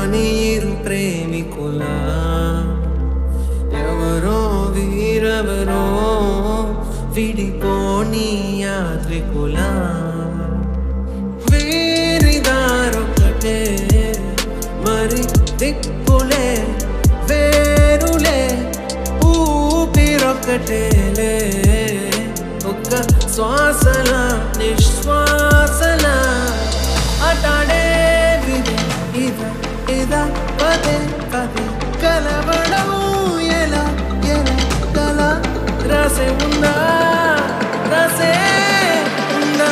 కాని ఇరు ప్రేమికుల ఎవరో వీరెవరో విడిపోని యాత్రికుల వీరిదారొకటే మరి దిక్కులే వేరులే ఊపిరొకటేలే ఒక్క శ్వాసల నిశ్వాసల అటాడే ఇదా ఇదా పదే పదే కలవడం ఎలా ఎలా కల రాసే ఉందా రాసే ఉందా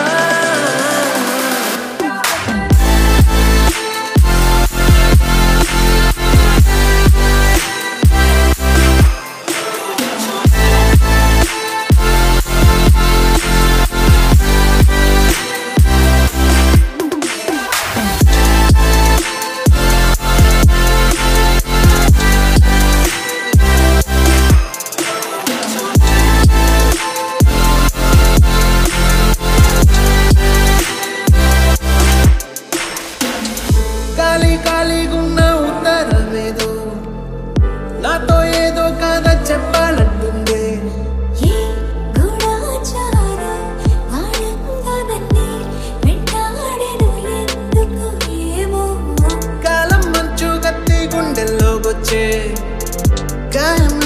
ఖాళీగున్న ఉత్తరమేదో నాతో ఏదో కథ చెప్పాలంటుంది కాలం మంచు కత్తి గుండెల్లోకొచ్చే